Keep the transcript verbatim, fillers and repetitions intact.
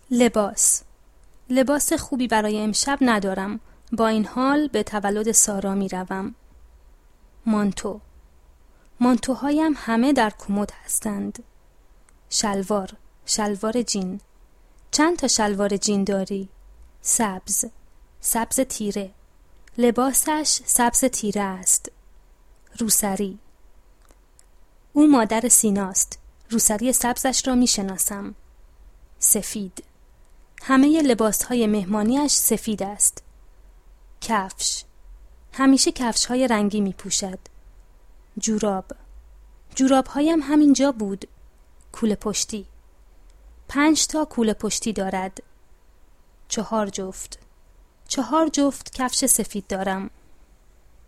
لباس لباس خوبی برای امشب ندارم. با این حال به تولد سارا می روم. مانتو مانتوهایم همه در کمد هستند. شلوار شلوار جین. چند تا شلوار جین داری؟ سبز سبز تیره. لباسش سبز تیره است. روسری او مادر سیناست. روسری سبزش را می شناسم. سفید همه لباسهای مهمانیش سفید است. کفش همیشه کفشهای رنگی می پوشد. جوراب جورابهایم همینجا بود. کوله پشتی پنج تا کوله پشتی دارد. چهار جفت چهار جفت کفش سفید دارم.